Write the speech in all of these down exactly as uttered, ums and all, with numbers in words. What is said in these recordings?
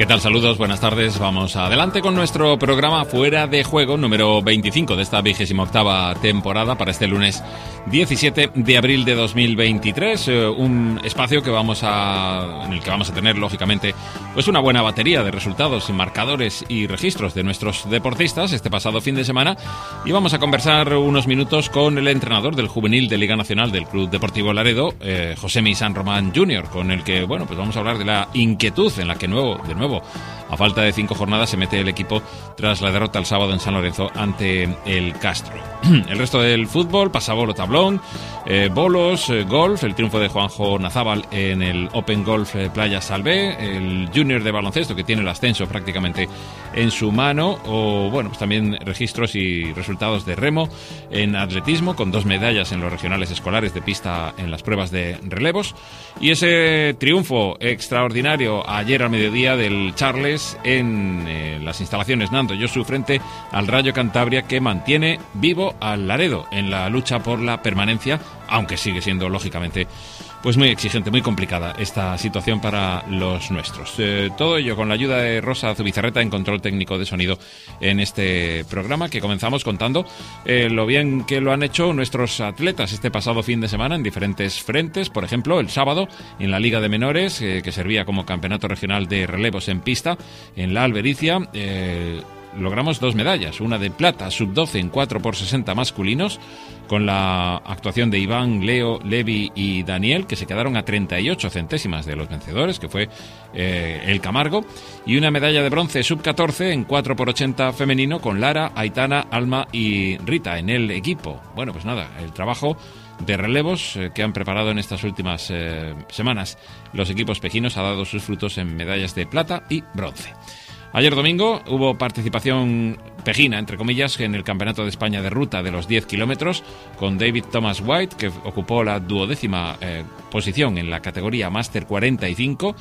tal? Saludos, buenas tardes. Vamos adelante con nuestro programa Fuera de Juego número veinticinco de esta vigésima octava temporada para este lunes diecisiete de abril de dos mil veintitrés. Eh, un espacio que vamos a, en el que vamos a tener, lógicamente, pues una buena batería de resultados, marcadores y registros de nuestros deportistas este pasado fin de semana. Y vamos a conversar unos minutos con el entrenador del juvenil de Liga Nacional del Club Deportivo Laredo, eh, Josemi San Román junior, con el que, bueno, pues vamos a hablar de la inquietud en la que nuevo, de nuevo, a falta de cinco jornadas, se mete el equipo tras la derrota el sábado en San Lorenzo ante el Castro. El resto del fútbol, pasabolo, tablón, eh, bolos, eh, golf, el triunfo de Juanjo Nazábal en el Open Golf eh, Playa Salvé, el Junior de baloncesto que tiene el ascenso prácticamente en su mano, o bueno, pues también registros y resultados de remo en atletismo, con dos medallas en los regionales escolares de pista en las pruebas de relevos, y ese triunfo extraordinario ayer al mediodía del Charles en eh, las instalaciones Nando Josu frente al Rayo Cantabria, que mantiene vivo al Laredo en la lucha por la permanencia, aunque sigue siendo lógicamente pues muy exigente, muy complicada esta situación para los nuestros. Eh, todo ello con la ayuda de Rosa Zubizarreta en control técnico de sonido en este programa, que comenzamos contando eh, lo bien que lo han hecho nuestros atletas este pasado fin de semana en diferentes frentes. Por ejemplo, el sábado en la Liga de Menores, eh, que servía como campeonato regional de relevos en pista, en la Albericia, eh, logramos dos medallas, una de plata sub doce en cuatro por sesenta masculinos, con la actuación de Iván, Leo, Levi y Daniel, que se quedaron a treinta y ocho centésimas de los vencedores, que fue eh, el Camargo, y una medalla de bronce sub catorce en cuatro por ochenta femenino, con Lara, Aitana, Alma y Rita en el equipo. Bueno, pues nada, el trabajo de relevos eh, que han preparado en estas últimas eh, semanas los equipos pejinos ha dado sus frutos en medallas de plata y bronce. Ayer domingo hubo participación pejina, entre comillas, en el Campeonato de España de Ruta de los diez kilómetros, con David Thomas White, que ocupó la duodécima eh, posición en la categoría Máster cuarenta y cinco.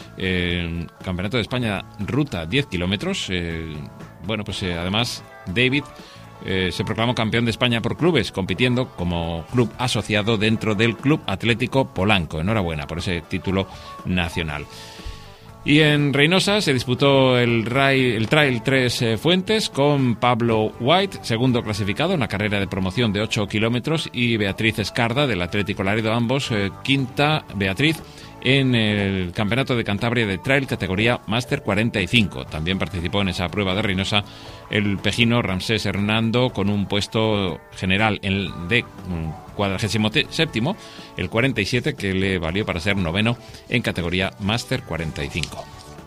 Eh, Campeonato de España Ruta diez kilómetros. Eh, bueno, pues eh, además David eh, se proclamó campeón de España por clubes, compitiendo como club asociado dentro del Club Atlético Polanco. Enhorabuena por ese título nacional. Y en Reynosa se disputó el, Ray, el Trail Tres eh, Fuentes, con Pablo White, segundo clasificado en la carrera de promoción de ocho kilómetros, y Beatriz Escarda del Atlético Laredo, ambos eh, quinta, Beatriz, en el Campeonato de Cantabria de Trail categoría Máster cuarenta y cinco. También participó en esa prueba de Reynosa el pejino Ramsés Hernando, con un puesto general en de cuadragésimo séptimo, el cuarenta y siete, que le valió para ser noveno en categoría Máster cuarenta y cinco.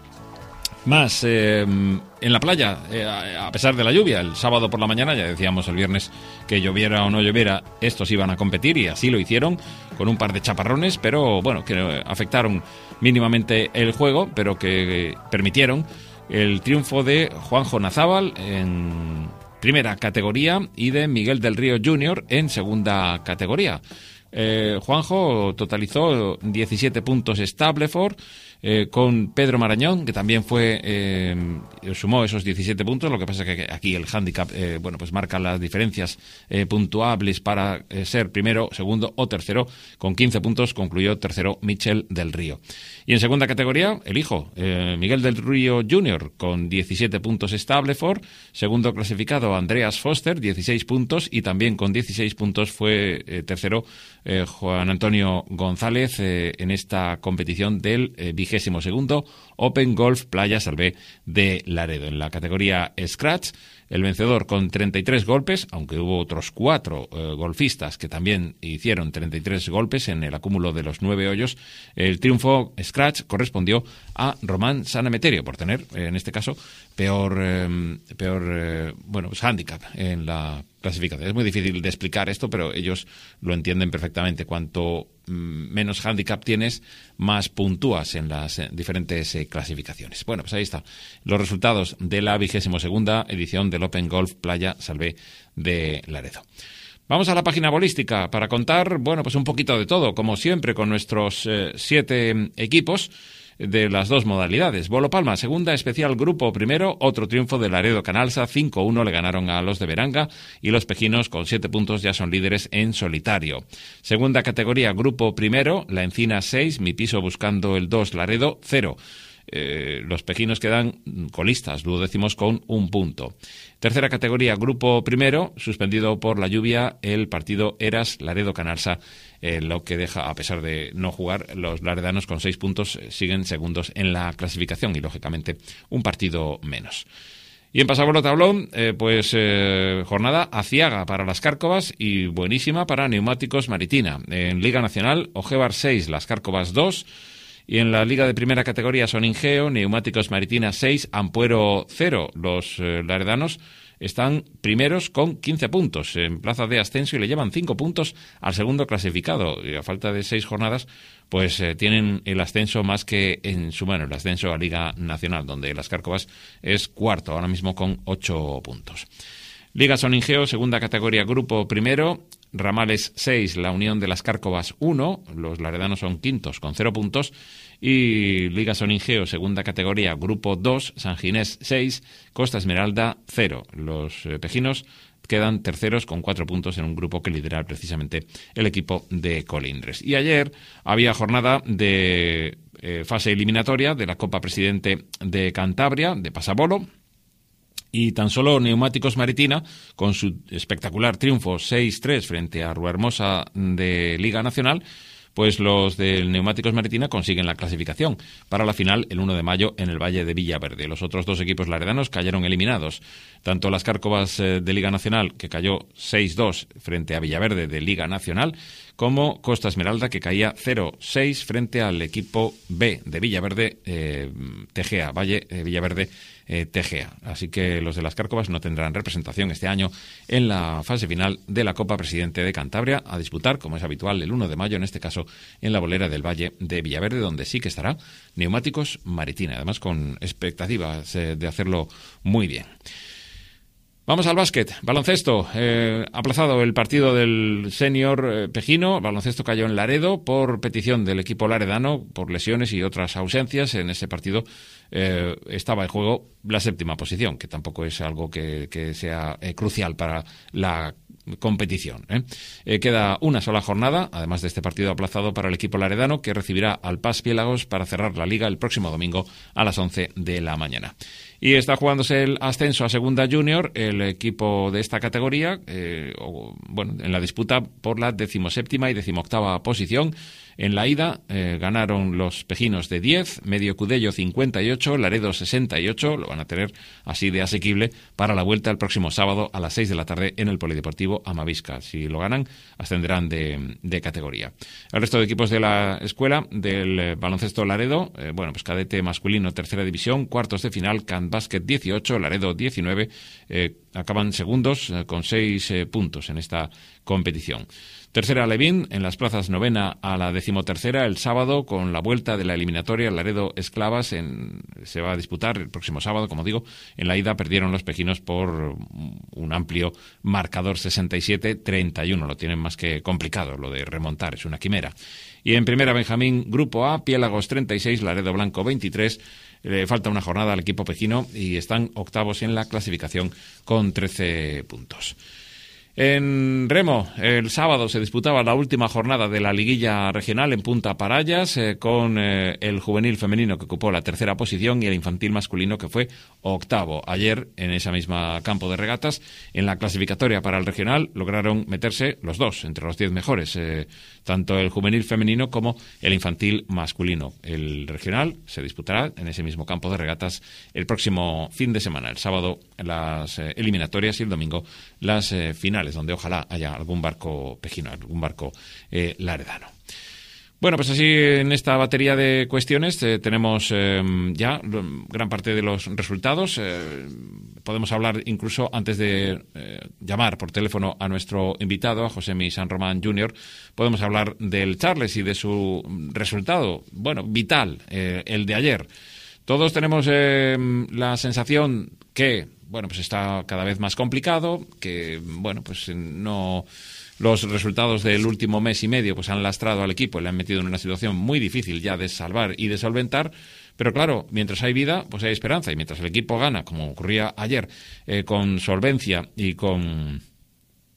Más eh, en la playa, eh, a pesar de la lluvia, el sábado por la mañana, ya decíamos el viernes que lloviera o no lloviera, estos iban a competir y así lo hicieron, con un par de chaparrones, pero bueno, que afectaron mínimamente el juego, pero que permitieron el triunfo de Juanjo Nazábal en primera categoría y de Miguel del Río junior en segunda categoría. Eh, Juanjo totalizó diecisiete puntos Stableford, eh, con Pedro Marañón, que también fue eh, sumó esos diecisiete puntos. Lo que pasa es que aquí el handicap eh, bueno, pues marca las diferencias eh, puntuables para eh, ser primero, segundo o tercero. Con quince puntos concluyó tercero Michel del Río. Y en segunda categoría, el hijo, eh, Miguel del Río junior, con diecisiete puntos Stableford. Segundo clasificado, Andreas Foster, dieciséis puntos, y también con dieciséis puntos fue eh, tercero eh, Juan Antonio González eh, en esta competición del eh, vigésimo segundo Open Golf Playa Salvé de Laredo. En la categoría Scratch, el vencedor con treinta y tres golpes, aunque hubo otros cuatro eh, golfistas que también hicieron treinta y tres golpes en el acúmulo de los nueve hoyos. El triunfo Scratch correspondió a Román Sanemeterio, por tener, eh, en este caso, peor, eh, peor eh, bueno, pues handicap en la clasificación. Es muy difícil de explicar esto, pero ellos lo entienden perfectamente. Cuanto mm, menos handicap tienes, más puntúas en las eh, diferentes eh, clasificaciones. Bueno, pues ahí está los resultados de la vigésimo segunda edición del Open Golf Playa Salvé de Laredo. Vamos a la página bolística para contar, bueno, pues un poquito de todo, como siempre, con nuestros eh, siete equipos de las dos modalidades. Bolo Palma, segunda especial grupo primero, otro triunfo de Laredo Canalsa, cinco uno le ganaron a los de Beranga, y los pejinos con siete puntos ya son líderes en solitario. Segunda categoría, grupo primero, La Encina seis, Mi Piso buscando el dos, Laredo cero. eh, los pejinos quedan colistas, duodécimos con un punto. Tercera categoría, grupo primero, suspendido por la lluvia el partido Eras Laredo-Canarsa, eh, lo que deja, a pesar de no jugar, los laredanos con seis puntos eh, siguen segundos en la clasificación y, lógicamente, un partido menos. Y en Pasabolo Tablón, eh, pues eh, jornada aciaga para las Cárcovas y buenísima para Neumáticos Maritina. En Liga Nacional, Ojebar seis, las Cárcovas dos. Y en la Liga de Primera Categoría, Soningeo, Neumáticos Maritina seis, Ampuero cero. Los eh, laredanos están primeros con quince puntos en plaza de ascenso y le llevan cinco puntos al segundo clasificado. Y a falta de seis jornadas, pues eh, tienen el ascenso más que en su mano, el ascenso a Liga Nacional, donde las Cárcovas es cuarto, ahora mismo con ocho puntos. Liga Soningeo, segunda categoría, grupo primero, Ramales seis, la Unión de las Cárcovas uno, los laredanos son quintos con cero puntos, y Liga Soningeo, segunda categoría, grupo dos, San Ginés seis, Costa Esmeralda cero. Los eh, pejinos quedan terceros con cuatro puntos en un grupo que lidera precisamente el equipo de Colindres. Y ayer había jornada de eh, fase eliminatoria de la Copa Presidente de Cantabria, de Pasabolo. Y tan solo Neumáticos Maritina, con su espectacular triunfo seis tres frente a Ruahermosa de Liga Nacional, pues los del Neumáticos Maritina consiguen la clasificación para la final el uno de mayo en el Valle de Villaverde. Los otros dos equipos laredanos cayeron eliminados. Tanto las Cárcovas de Liga Nacional, que cayó seis dos frente a Villaverde de Liga Nacional, como Costa Esmeralda, que caía cero seis frente al equipo B de Villaverde, eh, Tegea, Valle eh, Villaverde eh, Tegea. Así que los de las Cárcovas no tendrán representación este año en la fase final de la Copa Presidente de Cantabria, a disputar, como es habitual, el uno de mayo, en este caso en la bolera del Valle de Villaverde, donde sí que estará Neumáticos Maritina, además con expectativas eh, de hacerlo muy bien. Vamos al básquet, baloncesto. Eh, aplazado el partido del senior eh, pejino. Baloncesto cayó en Laredo por petición del equipo laredano, por lesiones y otras ausencias. En ese partido eh, estaba en juego la séptima posición, que tampoco es algo que, que sea eh, crucial para la competición. ¿eh? Eh, queda una sola jornada, además de este partido aplazado para el equipo laredano, que recibirá al Pas Piélagos para cerrar la liga el próximo domingo a las once de la mañana. Y está jugándose el ascenso a Segunda Junior, el equipo de esta categoría, eh, o, bueno, en la disputa por la decimoséptima y decimoctava posición. En la ida eh, ganaron los pejinos de diez, Medio Cudello cincuenta y ocho, Laredo sesenta y ocho, lo van a tener así de asequible para la vuelta el próximo sábado a las seis de la tarde en el Polideportivo Amavisca. Si lo ganan, ascenderán de, de categoría. El resto de equipos de la escuela del eh, baloncesto Laredo, eh, bueno, pues cadete masculino tercera división, cuartos de final, Can Basket dieciocho, Laredo diecinueve, eh, acaban segundos eh, con seis eh, puntos en esta competición. Tercera Levín, en las plazas novena a la decimotercera, el sábado, con la vuelta de la eliminatoria Laredo Esclavas, en, se va a disputar el próximo sábado, como digo. En la ida perdieron los pejinos por un amplio marcador sesenta y siete a treinta y uno. Lo tienen más que complicado, lo de remontar, es una quimera. Y en primera Benjamín, Grupo A, Piélagos treinta y seis, Laredo Blanco veintitrés. Le falta una jornada al equipo pejino y están octavos en la clasificación con trece puntos. En remo, el sábado se disputaba la última jornada de la liguilla regional en Punta Parayas, eh, con eh, el juvenil femenino que ocupó la tercera posición y el infantil masculino que fue octavo. Ayer, en esa misma campo de regatas, en la clasificatoria para el regional, lograron meterse los dos entre los diez mejores, eh, tanto el juvenil femenino como el infantil masculino. El regional se disputará en ese mismo campo de regatas el próximo fin de semana, el sábado las eh, eliminatorias y el domingo las eh, finales, donde ojalá haya algún barco pejino, algún barco eh, laredano. Bueno, pues así en esta batería de cuestiones eh, tenemos eh, ya gran parte de los resultados. Eh, podemos hablar incluso antes de eh, llamar por teléfono a nuestro invitado, a Josemi San Román junior, podemos hablar del Charles y de su resultado, bueno, vital, eh, el de ayer. Todos tenemos eh, la sensación que, bueno, pues está cada vez más complicado, que, bueno, pues no, los resultados del último mes y medio pues han lastrado al equipo y le han metido en una situación muy difícil ya de salvar y de solventar. Pero claro, mientras hay vida, pues hay esperanza, y mientras el equipo gana, como ocurría ayer, eh, con solvencia y con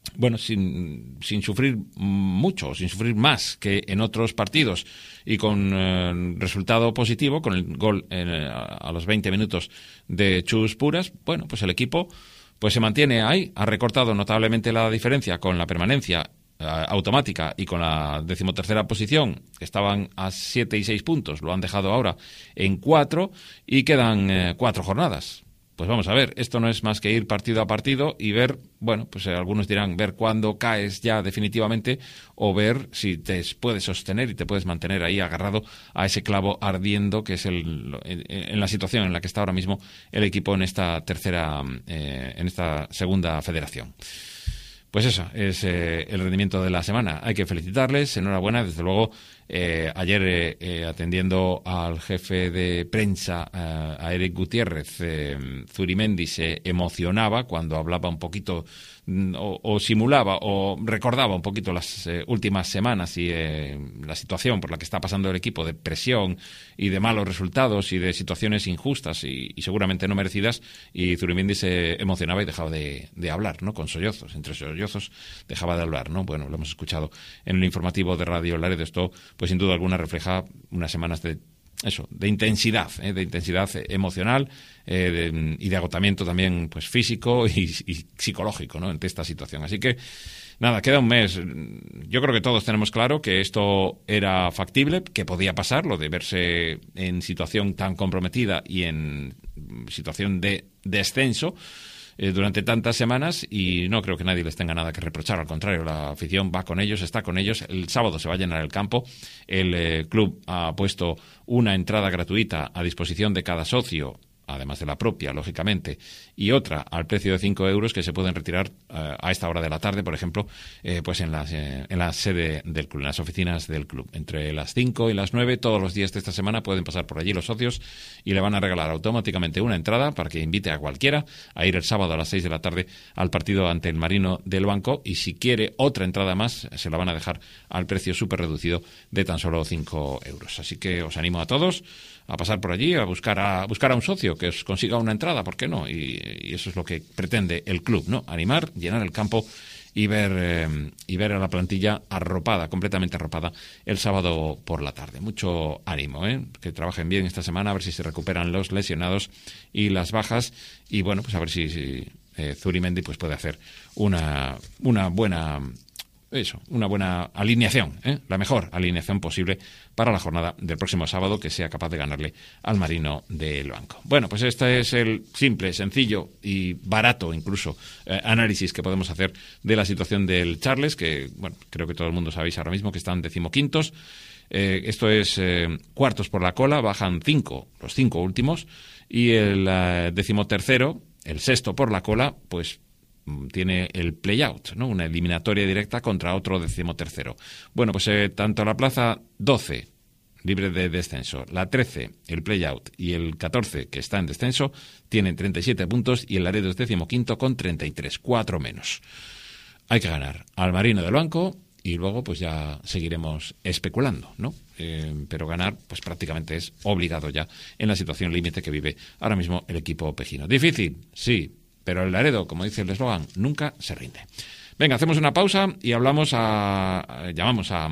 bueno, sin, sin sufrir mucho, sin sufrir más que en otros partidos y con eh, resultado positivo, con el gol en, a los veinte minutos de Chus Puras, bueno, pues el equipo pues se mantiene ahí, ha recortado notablemente la diferencia con la permanencia eh, automática y con la decimotercera posición, que estaban a siete y seis puntos, lo han dejado ahora en cuatro y quedan eh, cuatro jornadas. Pues vamos a ver, esto no es más que ir partido a partido y ver, bueno, pues eh, algunos dirán ver cuándo caes ya definitivamente o ver si te puedes sostener y te puedes mantener ahí agarrado a ese clavo ardiendo que es el en, en la situación en la que está ahora mismo el equipo en esta tercera, eh, en esta segunda federación. Pues eso, es eh, el rendimiento de la semana. Hay que felicitarles, enhorabuena, desde luego. Eh, ayer, eh, eh, atendiendo al jefe de prensa, eh, a Eric Gutiérrez, eh, Zurimendi se emocionaba cuando hablaba un poquito mm, o, o simulaba o recordaba un poquito las eh, últimas semanas y eh, la situación por la que está pasando el equipo, de presión y de malos resultados y de situaciones injustas y, y seguramente no merecidas, y Zurimendi se emocionaba y dejaba de, de hablar, ¿no? Con sollozos, entre sollozos dejaba de hablar, ¿no? Bueno, lo hemos escuchado en el informativo de Radio Laredo. Esto pues sin duda alguna refleja unas semanas de eso, de intensidad, ¿eh? de intensidad emocional eh, de, y de agotamiento también pues físico y, y psicológico, ¿no? Ante esta situación. Así que nada, queda un mes. Yo creo que todos tenemos claro que esto era factible, que podía pasar, lo de verse en situación tan comprometida y en situación de descenso Eh, durante tantas semanas, y no creo que nadie les tenga nada que reprochar. Al contrario, la afición va con ellos, está con ellos. El sábado se va a llenar el campo. El eh, club ha puesto una entrada gratuita a disposición de cada socio, además de la propia, lógicamente, y otra al precio de cinco euros que se pueden retirar eh, a esta hora de la tarde, por ejemplo, eh, pues en, las, eh, en la sede del club, en las oficinas del club. Entre las cinco y las nueve, todos los días de esta semana, pueden pasar por allí los socios y le van a regalar automáticamente una entrada para que invite a cualquiera a ir el sábado a las seis de la tarde al partido ante el Marino del Banco, y si quiere otra entrada más, se la van a dejar al precio súper reducido de tan solo cinco euros. Así que os animo a todos a pasar por allí, a buscar a buscar a un socio que os consiga una entrada, ¿por qué no? Y, y eso es lo que pretende el club, ¿no? Animar, llenar el campo y ver eh, y ver a la plantilla arropada, completamente arropada, el sábado por la tarde. Mucho ánimo, ¿eh? Que trabajen bien esta semana, a ver si se recuperan los lesionados y las bajas, y bueno, pues a ver si, si eh, Zurimendi pues puede hacer una una buena Eso, una buena alineación, ¿eh? La mejor alineación posible para la jornada del próximo sábado, que sea capaz de ganarle al Marino del Banco. Bueno, pues este es el simple, sencillo y barato incluso eh, análisis que podemos hacer de la situación del Charles, que bueno, creo que todo el mundo sabéis ahora mismo que están decimoquintos. Eh, esto es eh, cuartos por la cola, bajan cinco, los cinco últimos, y el eh, decimotercero, el sexto por la cola, pues tiene el play-out, ¿no? Una eliminatoria directa contra otro decimotercero. Bueno, pues eh, tanto la plaza doce, libre de descenso, la trece, el play-out, y el catorce, que está en descenso, tienen treinta y siete puntos, y el Laredo es decimoquinto con treinta y tres, cuatro menos. Hay que ganar al Marino del Banco y luego pues ya seguiremos especulando, ¿no? Eh, pero ganar pues prácticamente es obligado ya en la situación límite que vive ahora mismo el equipo pejino. Difícil, sí, pero el Laredo, como dice el eslogan, nunca se rinde. Venga, hacemos una pausa y hablamos a, a llamamos a,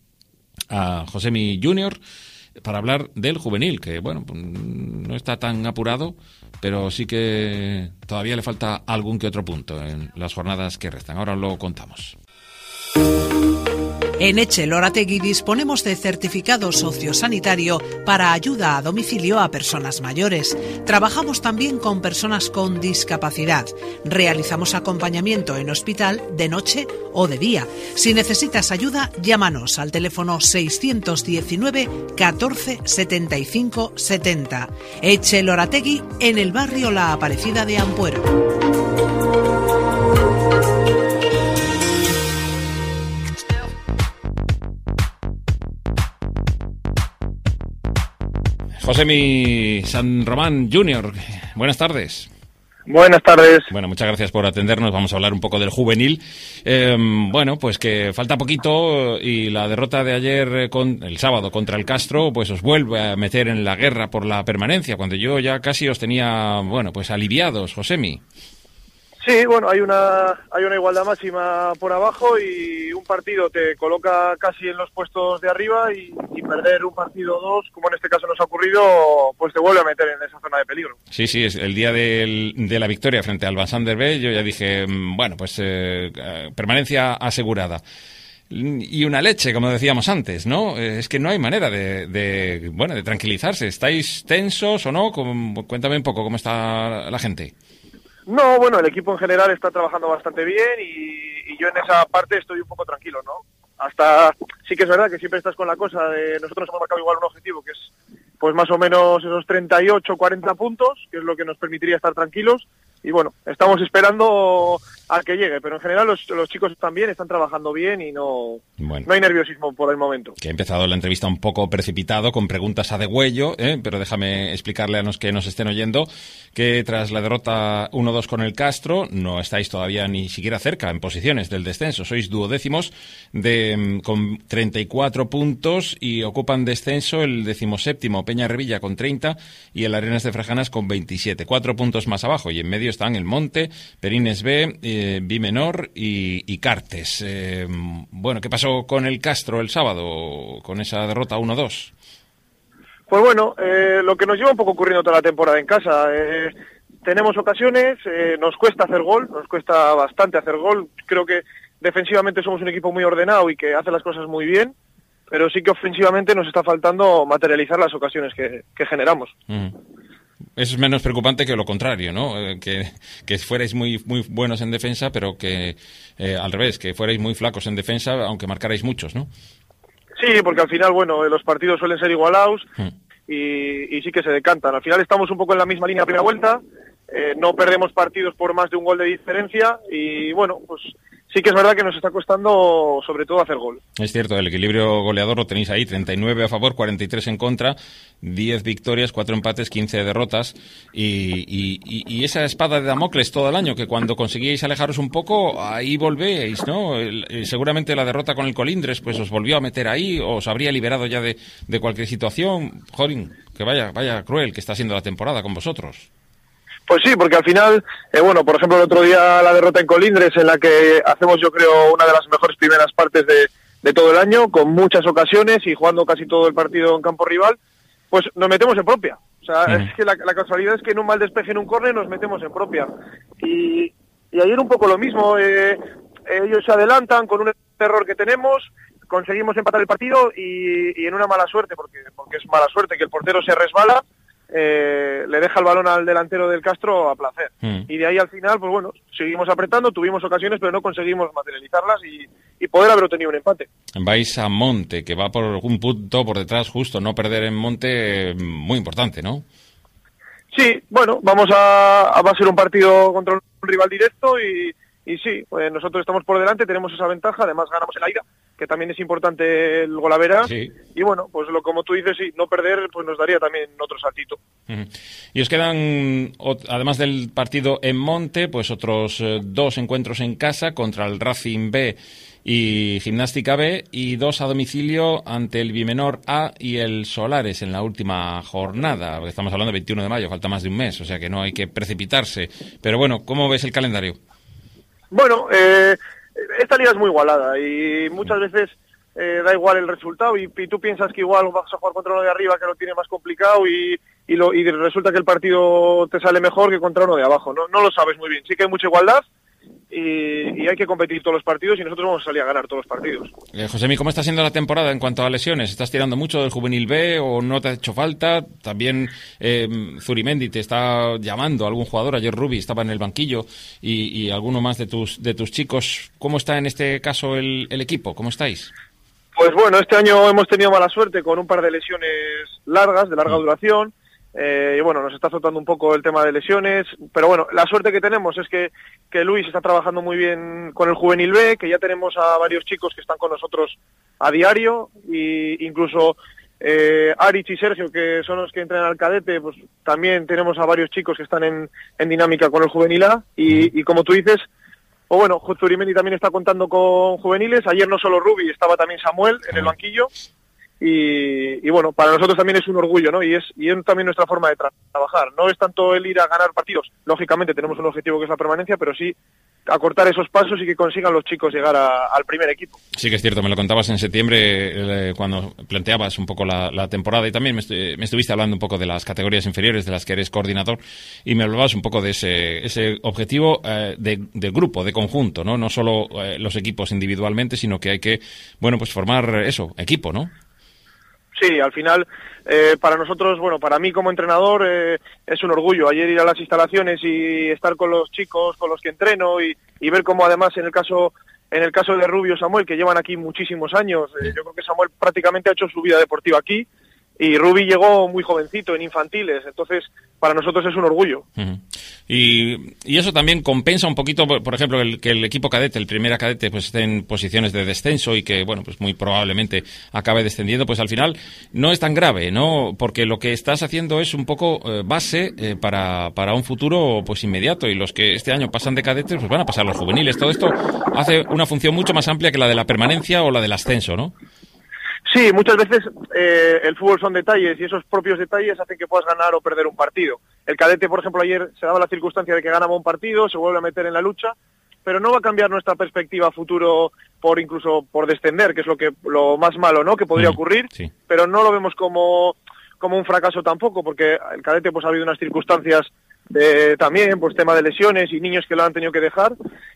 a Josemi Junior para hablar del juvenil, que bueno, no está tan apurado, pero sí que todavía le falta algún que otro punto en las jornadas que restan. Ahora lo contamos. En Etxe Lorategui disponemos de certificado sociosanitario para ayuda a domicilio a personas mayores. Trabajamos también con personas con discapacidad. Realizamos acompañamiento en hospital de noche o de día. Si necesitas ayuda, llámanos al teléfono seiscientos diecinueve catorce setenta y cinco setenta. Etxe Lorategui, en el barrio La Aparecida de Ampuero. Josemi San Román Junior, buenas tardes. Buenas tardes. Bueno, muchas gracias por atendernos. Vamos a hablar un poco del juvenil. Eh, bueno, pues que falta poquito y la derrota de ayer, con el sábado, contra el Castro, pues os vuelve a meter en la guerra por la permanencia, cuando yo ya casi os tenía, bueno, pues aliviados, Josemi. Sí, bueno, hay una hay una igualdad máxima por abajo y un partido te coloca casi en los puestos de arriba y, y perder un partido o dos, como en este caso nos ha ocurrido, pues te vuelve a meter en esa zona de peligro. Sí, sí, es el día del, de la victoria frente al Vansander B, yo ya dije, bueno, pues eh, permanencia asegurada. Y una leche, como decíamos antes, ¿no? Es que no hay manera de, de bueno, de tranquilizarse. ¿Estáis tensos o no? Cuéntame un poco cómo está la gente. No, bueno, el equipo en general está trabajando bastante bien y, y yo en esa parte estoy un poco tranquilo, ¿no? Hasta, sí que es verdad que siempre estás con la cosa de, nosotros hemos marcado igual un objetivo que es, pues más o menos esos treinta y ocho, cuarenta puntos, que es lo que nos permitiría estar tranquilos. Y bueno, estamos esperando a que llegue, pero en general los, los chicos están bien, están trabajando bien y no, bueno, no hay nerviosismo por el momento. Que ha empezado la entrevista un poco precipitado, con preguntas a degüello, ¿eh? Pero déjame explicarle a los que nos estén oyendo que tras la derrota uno dos con el Castro, no estáis todavía ni siquiera cerca en posiciones del descenso. Sois duodécimos de, con treinta y cuatro puntos y ocupan descenso el decimoséptimo Peña Revilla con treinta y el Arenas de Frajanas con veintisiete. Cuatro puntos más abajo y en medio están el Monte, Perines B, eh, Bimenor y, y Cartes. Eh, bueno, ¿qué pasó con el Castro el sábado, con esa derrota uno dos? Pues bueno, eh, lo que nos lleva un poco ocurriendo toda la temporada en casa. Eh, tenemos ocasiones, eh, nos cuesta hacer gol, nos cuesta bastante hacer gol. Creo que defensivamente somos un equipo muy ordenado y que hace las cosas muy bien, pero sí que ofensivamente nos está faltando materializar las ocasiones que, que generamos. Mm. Eso es menos preocupante que lo contrario, ¿no? Eh, que, que fuerais muy muy buenos en defensa, pero que eh, al revés, que fuerais muy flacos en defensa, aunque marcarais muchos, ¿no? Sí, porque al final, bueno, los partidos suelen ser igualados hmm. y, y sí que se decantan. Al final estamos un poco en la misma línea a primera vuelta, eh, no perdemos partidos por más de un gol de diferencia y, bueno, pues sí que es verdad que nos está costando sobre todo hacer gol. Es cierto, el equilibrio goleador lo tenéis ahí, treinta y nueve a favor, cuarenta y tres en contra, diez victorias, cuatro empates, quince derrotas y, y, y esa espada de Damocles todo el año, que cuando conseguíais alejaros un poco, ahí volvéis, ¿no? El, el, seguramente la derrota con el Colindres pues os volvió a meter ahí, os habría liberado ya de, de cualquier situación. Jorín, que vaya, vaya cruel que está siendo la temporada con vosotros. Pues sí, porque al final, eh, bueno, por ejemplo, el otro día la derrota en Colindres, en la que hacemos, yo creo, una de las mejores primeras partes de, de todo el año, con muchas ocasiones y jugando casi todo el partido en campo rival, pues nos metemos en propia. O sea, mm. es que la, la casualidad es que en un mal despeje en un córner nos metemos en propia. Y, y ayer un poco lo mismo, eh, ellos se adelantan con un error que tenemos, conseguimos empatar el partido y, y en una mala suerte, porque, porque es mala suerte que el portero se resbala, Eh, le deja el balón al delantero del Castro a placer. Mm. Y de ahí al final, pues bueno, seguimos apretando, tuvimos ocasiones, pero no conseguimos materializarlas y, y poder haber obtenido un empate. Vais a Monte, que va por un punto por detrás justo, no perder en Monte, muy importante, ¿no? Sí, bueno, vamos a, a va a ser un partido contra un rival directo y, y sí, pues nosotros estamos por delante, tenemos esa ventaja, además ganamos en la ida, que también es importante el golavera, sí. Y bueno, pues lo como tú dices, sí, no perder pues nos daría también otro saltito. Uh-huh. Y os quedan, además del partido en Monte, pues otros eh, dos encuentros en casa contra el Racing B y Gimnástica B y dos a domicilio ante el Bimenor A y el Solares en la última jornada. Estamos hablando del veintiuno de mayo, falta más de un mes, o sea que no hay que precipitarse. Pero bueno, ¿cómo ves el calendario? Bueno, eh... esta liga es muy igualada y muchas veces eh, da igual el resultado y, y tú piensas que igual vas a jugar contra uno de arriba que lo tiene más complicado y, y, lo, y resulta que el partido te sale mejor que contra uno de abajo. No, no lo sabes muy bien. Sí que hay mucha igualdad y, y hay que competir todos los partidos y nosotros vamos a salir a ganar todos los partidos. Eh, Josemi, ¿cómo está siendo la temporada en cuanto a lesiones? ¿Estás tirando mucho del Juvenil B o no te ha hecho falta? También eh, Zurimendi te está llamando, algún jugador, ayer Rubi estaba en el banquillo y, y alguno más de tus de tus chicos. ¿Cómo está en este caso el, el equipo? ¿Cómo estáis? Pues bueno, este año hemos tenido mala suerte con un par de lesiones largas, de larga mm. duración. Eh, y bueno, nos está azotando un poco el tema de lesiones, pero bueno, la suerte que tenemos es que, que Luis está trabajando muy bien con el Juvenil B, que ya tenemos a varios chicos que están con nosotros a diario, y incluso eh, Arich y Sergio, que son los que entrenan al cadete, pues también tenemos a varios chicos que están en, en dinámica con el Juvenil A, y, y como tú dices, o bueno, Zurimendi también está contando con juveniles, ayer no solo Rubi, estaba también Samuel en el banquillo. y, y bueno, para nosotros también es un orgullo, ¿no? Y es, y es también nuestra forma de tra- trabajar. No es tanto el ir a ganar partidos, lógicamente tenemos un objetivo que es la permanencia, pero sí acortar esos pasos y que consigan los chicos llegar a, al primer equipo. Sí que es cierto, me lo contabas en septiembre eh, cuando planteabas un poco la, la temporada y también me, estu- me estuviste hablando un poco de las categorías inferiores de las que eres coordinador y me hablabas un poco de ese, ese objetivo eh, de, de grupo, de conjunto, ¿no? No solo eh, los equipos individualmente, sino que hay que, bueno, pues formar eso, equipo, ¿no? Sí, al final, eh, para nosotros, bueno, para mí como entrenador eh, es un orgullo ayer ir a las instalaciones y estar con los chicos con los que entreno y, y ver cómo además en el caso en el caso de Rubio y Samuel, que llevan aquí muchísimos años, eh, yo creo que Samuel prácticamente ha hecho su vida deportiva aquí y Rubi llegó muy jovencito en infantiles, entonces para nosotros es un orgullo. Uh-huh. Y, y eso también compensa un poquito, por, por ejemplo, el, que el equipo cadete, el primera cadete, pues esté en posiciones de descenso y que, bueno, pues muy probablemente acabe descendiendo, pues al final no es tan grave, ¿no? Porque lo que estás haciendo es un poco eh, base eh, para, para un futuro pues inmediato y los que este año pasan de cadetes pues van a pasar los juveniles. Todo esto hace una función mucho más amplia que la de la permanencia o la del ascenso, ¿no? Sí, muchas veces eh, el fútbol son detalles y esos propios detalles hacen que puedas ganar o perder un partido. El cadete, por ejemplo, ayer se daba la circunstancia de que ganaba un partido, se vuelve a meter en la lucha, pero no va a cambiar nuestra perspectiva a futuro por incluso por descender, que es lo que lo más malo, ¿no? Que podría ocurrir, sí. Pero no lo vemos como como un fracaso tampoco, porque el cadete pues ha habido unas circunstancias de, también, pues tema de lesiones y niños que lo han tenido que dejar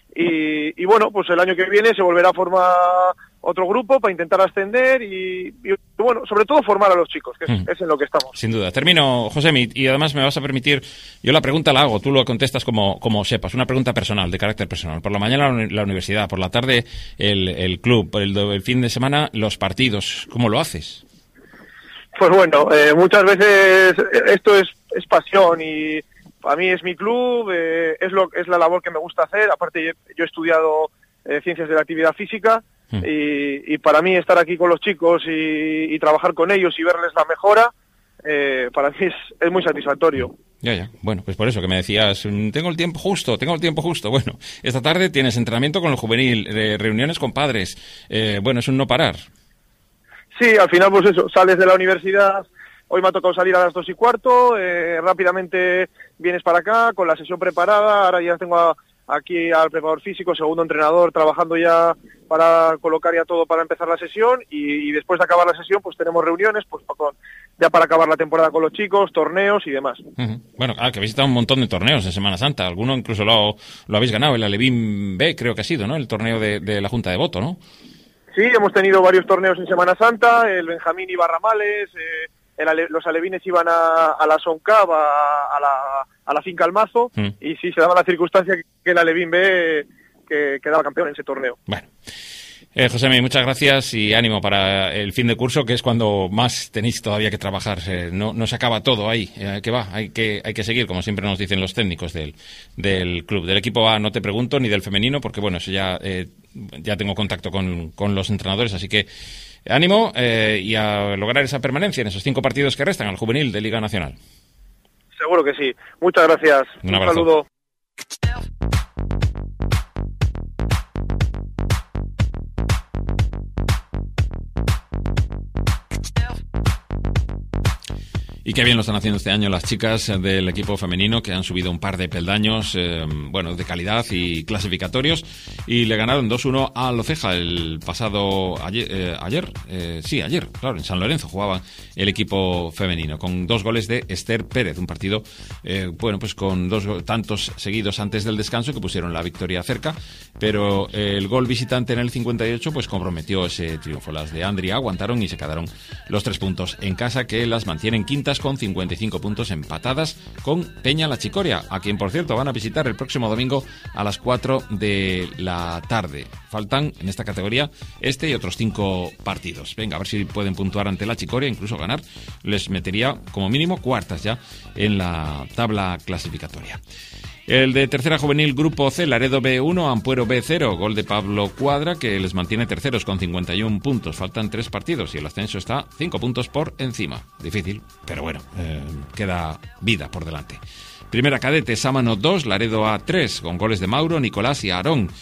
y, y bueno, pues el año que viene se volverá a formar otro grupo para intentar ascender y, y bueno, sobre todo formar a los chicos, que es, mm. es en lo que estamos. Sin duda. Termino, Josemi, y además me vas a permitir, yo la pregunta la hago, tú lo contestas como, como sepas, una pregunta personal, de carácter personal. Por la mañana la universidad, por la tarde el, el club, el, el fin de semana los partidos, ¿cómo lo haces? Pues bueno, eh, muchas veces esto es, es pasión y a mí es mi club, eh, es, lo, es la labor que me gusta hacer, aparte yo, yo he estudiado eh, ciencias de la actividad física, Y, y para mí estar aquí con los chicos y, y trabajar con ellos y verles la mejora, eh, para mí es, es muy satisfactorio. Ya, ya. Bueno, pues por eso que me decías, tengo el tiempo justo, tengo el tiempo justo. Bueno, esta tarde tienes entrenamiento con el juvenil, eh, reuniones con padres. Eh, bueno, es un no parar. Sí, al final pues eso, sales de la universidad, hoy me ha tocado salir a las dos y cuarto, eh, rápidamente vienes para acá con la sesión preparada, ahora ya tengo a aquí al preparador físico, segundo entrenador, trabajando ya para colocar ya todo para empezar la sesión y, y después de acabar la sesión pues tenemos reuniones pues para, ya para acabar la temporada con los chicos, torneos y demás. Uh-huh. Bueno, ah, que habéis estado un montón de torneos en Semana Santa, alguno incluso lo, lo habéis ganado, el Alevín B creo que ha sido, ¿no? El torneo de, de la Junta de Voto, ¿no? Sí, hemos tenido varios torneos en Semana Santa, el Benjamín iba a Ramales, eh, el ale, los alevines iban a, a la Soncab, a, a, la, a la finca Almazo, mm. y sí, se daba la circunstancia que el Alevín B que quedaba campeón en ese torneo. Bueno. Eh, Josemi, muchas gracias y ánimo para el fin de curso, que es cuando más tenéis todavía que trabajar. Eh, no, no se acaba todo ahí, eh, que va, hay que, hay que seguir, como siempre nos dicen los técnicos del, del club. Del equipo A no te pregunto, ni del femenino, porque bueno, eso ya, eh, ya tengo contacto con, con los entrenadores, así que ánimo eh, y a lograr esa permanencia en esos cinco partidos que restan al juvenil de Liga Nacional. Seguro que sí. Muchas gracias. Un, Un saludo. Y qué bien lo están haciendo este año las chicas del equipo femenino, que han subido un par de peldaños, eh, bueno, de calidad y clasificatorios, y le ganaron dos uno a Loceja el pasado ayer, eh, ayer eh, sí, ayer, claro, en San Lorenzo jugaba el equipo femenino, con dos goles de Esther Pérez, un partido, eh, bueno, pues con dos tantos seguidos antes del descanso que pusieron la victoria cerca, pero el gol visitante en el cincuenta y ocho pues comprometió ese triunfo. Las de Andria aguantaron y se quedaron los tres puntos en casa, que las mantienen quintas con cincuenta y cinco puntos, empatadas con Peña La Chicoria, a quien por cierto van a visitar el próximo domingo a las cuatro de la tarde. Faltan en esta categoría este y otros cinco partidos. Venga, a ver si pueden puntuar ante La Chicoria, incluso ganar, les metería como mínimo cuartas ya en la tabla clasificatoria. El de tercera juvenil Grupo C, Laredo B uno, Ampuero B cero, gol de Pablo Cuadra, que les mantiene terceros con cincuenta y un puntos. Faltan tres partidos y el ascenso está cinco puntos por encima. Difícil, pero bueno, eh, queda vida por delante. Primera cadete, Sámano dos, Laredo A tres, con goles de Mauro, Nicolás y Aarón.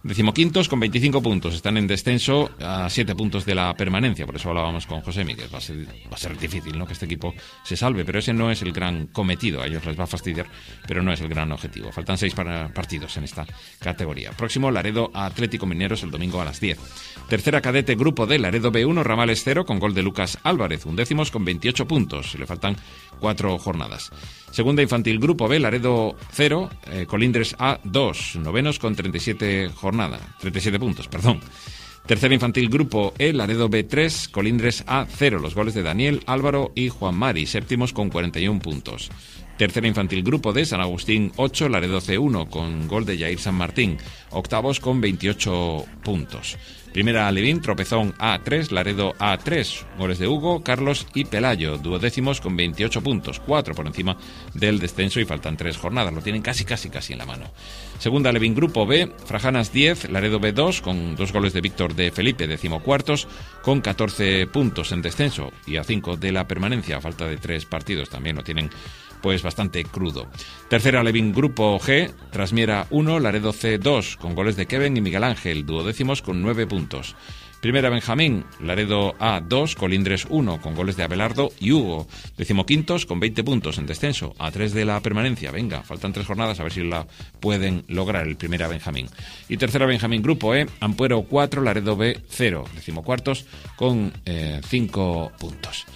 Decimoquintos con veinticinco puntos, están en descenso a siete puntos de la permanencia, por eso hablábamos con José Miguel, va a ser, va a ser difícil, ¿no?, que este equipo se salve, pero ese no es el gran cometido, a ellos les va a fastidiar, pero no es el gran objetivo. Faltan seis para partidos en esta categoría. Próximo, Laredo Atlético Mineros el domingo a las diez. Tercera cadete, grupo D, Laredo B uno, Ramales cero, con gol de Lucas Álvarez, undécimos con veintiocho puntos, le faltan cuatro jornadas. Segunda infantil, grupo B, Laredo cero, eh, Colindres A dos, novenos con treinta y siete jornadas, treinta y siete puntos, perdón. Tercera infantil, grupo E, Laredo B tres, Colindres A cero, los goles de Daniel, Álvaro y Juan Mari, séptimos con cuarenta y uno puntos. Tercera infantil, grupo D, San Agustín ocho, Laredo C uno, con gol de Jair San Martín, octavos con veintiocho puntos. Primera Alevín, Tropezón A tres, Laredo A tres, goles de Hugo, Carlos y Pelayo, duodécimos con veintiocho puntos, cuatro por encima del descenso y faltan tres jornadas, lo tienen casi, casi, casi en la mano. Segunda Alevín, grupo B, Frajanas diez, Laredo B dos, con dos goles de Víctor de Felipe, decimocuartos, con catorce puntos en descenso y a cinco de la permanencia, a falta de tres partidos, también lo tienen pues bastante crudo. Tercera Alevín, grupo G, Trasmiera uno, Laredo C dos, con goles de Kevin y Miguel Ángel, duodécimos con nueve puntos. Primera Benjamín, Laredo A dos, Colindres uno, con goles de Abelardo y Hugo, decimoquintos con veinte puntos en descenso, a tres de la permanencia. Venga, faltan tres jornadas, a ver si la pueden lograr el Primera Benjamín. Y tercera Benjamín, grupo E, Ampuero cuatro, Laredo B cero, decimocuartos con eh, cinco puntos.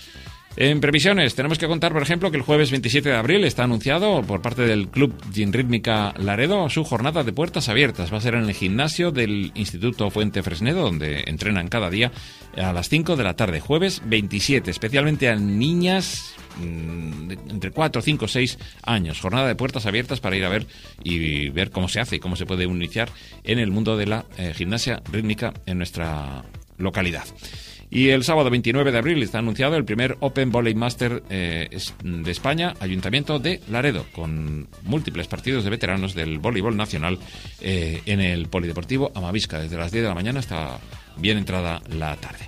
En previsiones, tenemos que contar, por ejemplo, que el jueves veintisiete de abril está anunciado por parte del Club Ginrítmica Laredo su jornada de puertas abiertas. Va a ser en el gimnasio del Instituto Fuente Fresnedo, donde entrenan cada día a las cinco de la tarde. Jueves veintisiete, especialmente a niñas mmm, de entre cuatro, cinco, seis años. Jornada de puertas abiertas para ir a ver y ver cómo se hace y cómo se puede iniciar en el mundo de la eh, gimnasia rítmica en nuestra localidad. Y el sábado veintinueve de abril está anunciado el primer Open Volley Master eh, de España, Ayuntamiento de Laredo, con múltiples partidos de veteranos del voleibol nacional eh, en el Polideportivo Amavisca, desde las diez de la mañana hasta bien entrada la tarde.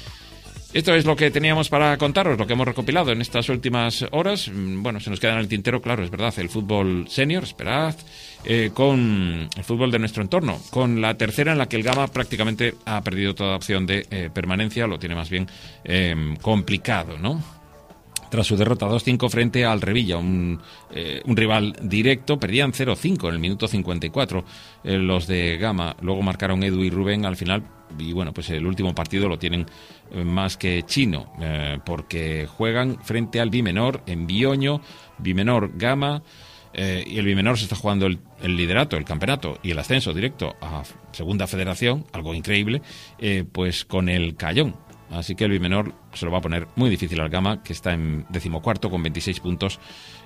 Esto es lo que teníamos para contaros, lo que hemos recopilado en estas últimas horas. Bueno, se nos queda en el tintero, claro, es verdad, el fútbol senior, esperad, eh, con el fútbol de nuestro entorno, con la tercera en la que el Gama prácticamente ha perdido toda opción de eh, permanencia, lo tiene más bien eh, complicado, ¿no? Tras su derrota dos cinco frente al Revilla, un, eh, un rival directo, perdían cero cinco en el minuto cincuenta y cuatro eh, los de Gama, luego marcaron Edu y Rubén al final, y bueno, pues el último partido lo tienen eh, más que chino, eh, porque juegan frente al Bimenor en Bioño, Bimenor Gama, eh, y el Bimenor se está jugando el, el liderato, el campeonato y el ascenso directo a Segunda Federación, algo increíble, eh, pues con el Cayón. Así que el Bimenor se lo va a poner muy difícil al Gama, que está en decimocuarto con veintiséis puntos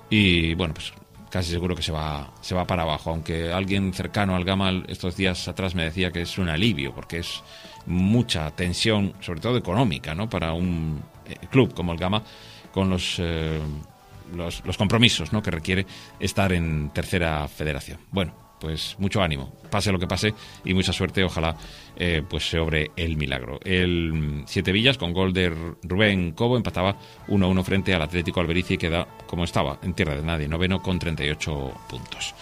y bueno, pues casi seguro que se va se va para abajo, aunque alguien cercano al Gama estos días atrás me decía que es un alivio, porque es mucha tensión, sobre todo económica, ¿no?, para un eh, club como el Gama, con los, eh, los, los compromisos, ¿no?, que requiere estar en Tercera Federación. Bueno, pues mucho ánimo, pase lo que pase, y mucha suerte, ojalá eh, pues se obre el milagro. El Siete Villas, con gol de Rubén Cobo, empataba uno a uno frente al Atlético Alberici, y queda como estaba, en tierra de nadie, noveno con treinta y ocho puntos.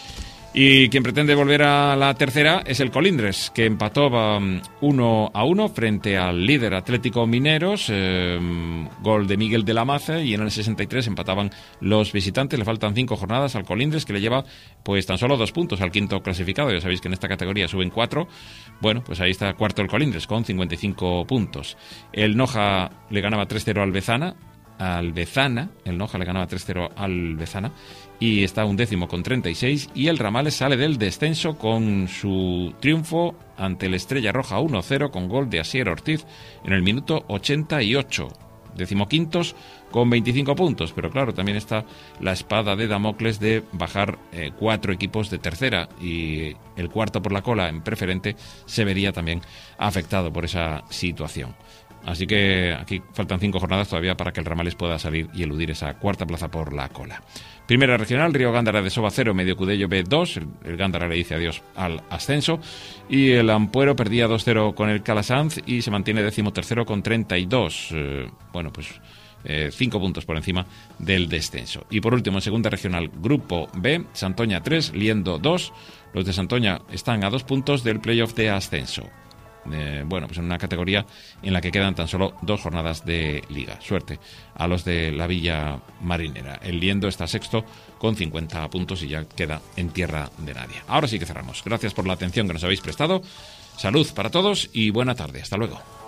Y quien pretende volver a la tercera es el Colindres, que empató um, uno a uno frente al líder Atlético Mineros, eh, gol de Miguel de la Maza, y en el sesenta y tres empataban los visitantes. Le faltan cinco jornadas al Colindres, que le lleva pues tan solo dos puntos al quinto clasificado. Ya sabéis que en esta categoría suben cuatro. Bueno, pues ahí está cuarto el Colindres con cincuenta y cinco puntos. El Noja le ganaba tres cero al Bezana, al Bezana, el Noja le ganaba tres cero al Bezana, y está un décimo con treinta y seis, y el Ramales sale del descenso con su triunfo ante el Estrella Roja uno cero con gol de Asier Ortiz en el minuto ochenta y ocho. Decimoquintos con veinticinco puntos, pero claro, también está la espada de Damocles de bajar eh, cuatro equipos de tercera, y el cuarto por la cola en preferente se vería también afectado por esa situación. Así que aquí faltan cinco jornadas todavía para que el Ramales pueda salir y eludir esa cuarta plaza por la cola. Primera regional, Río Gándara de Soba cero, Medio Cudello B dos, el, el Gándara le dice adiós al ascenso, y el Ampuero perdía dos cero con el Calasanz y se mantiene décimo tercero con treinta y dos. Eh, bueno, pues eh, cinco puntos por encima del descenso. Y por último, en segunda regional, Grupo B, Santoña tres, Liendo dos. Los de Santoña están a dos puntos del playoff de ascenso. Eh, bueno, pues en una categoría en la que quedan tan solo dos jornadas de liga. Suerte a los de la Villa Marinera. El Liendo está sexto con cincuenta puntos y ya queda en tierra de nadie. Ahora sí que cerramos. Gracias por la atención que nos habéis prestado. Salud para todos y buena tarde. Hasta luego.